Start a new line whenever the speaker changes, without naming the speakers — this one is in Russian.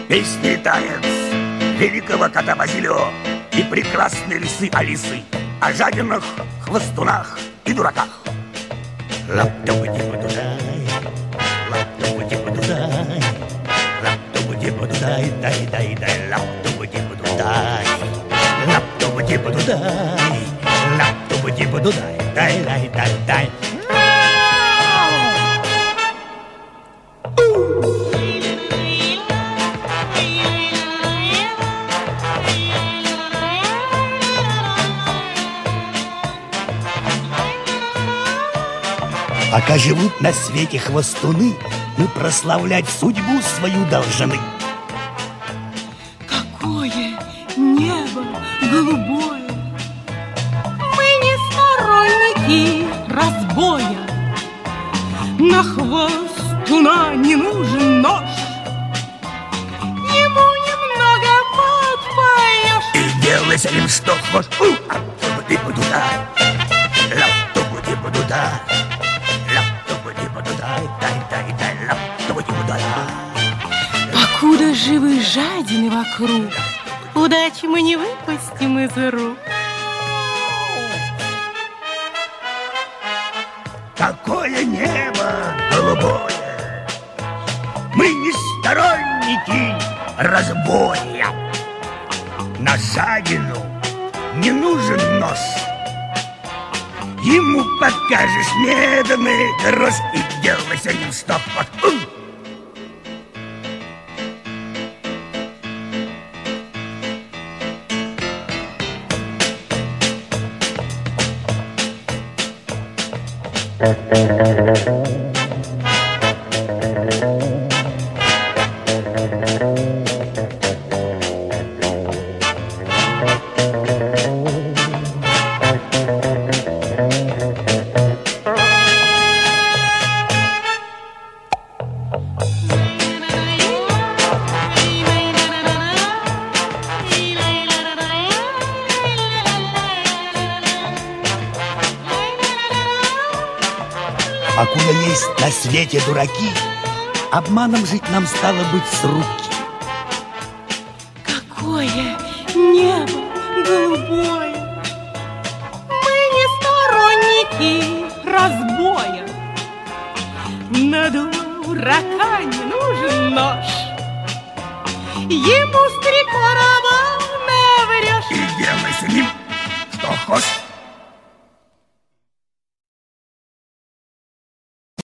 Песни и танец великого кота Базилио и прекрасной лисы Алисы о жадинах, хвостунах и дураках. Лап-тупу-типу-дудай, лап-тупу-типу-дудай, лап-тупу-типу-дудай, дай-дай-дай, лап-тупу-типу-дудай, лап-тупу-типу-дудай, лап-тупу-типу-дудай, дай-дай-дай-дай. Пока живут на свете хвостуны, мы прославлять судьбу свою должны.
Какое небо голубое! Мы не сторонники разбоя. На хвостуна не нужен нож. Ему немного подпоешь.
И делай с ним что хочешь. Ап-тупу-типу-туда, лап-тупу-типу-туда,
покуда живы жадины вокруг, удачи мы не выпустим из рук.
Какое небо голубое! Мы не сторонники разбоя. На жадину не нужен нож. Ему покажешь медный грош и делай с ним что хочешь. Покуда есть на свете дураки, обманом жить нам стало быть с руки.
Какое небо голубое! Мы не сторонники разбоя. На дурака не нужен нож. Ему с 3 каравана наврешь.
И делай с ним что хочешь.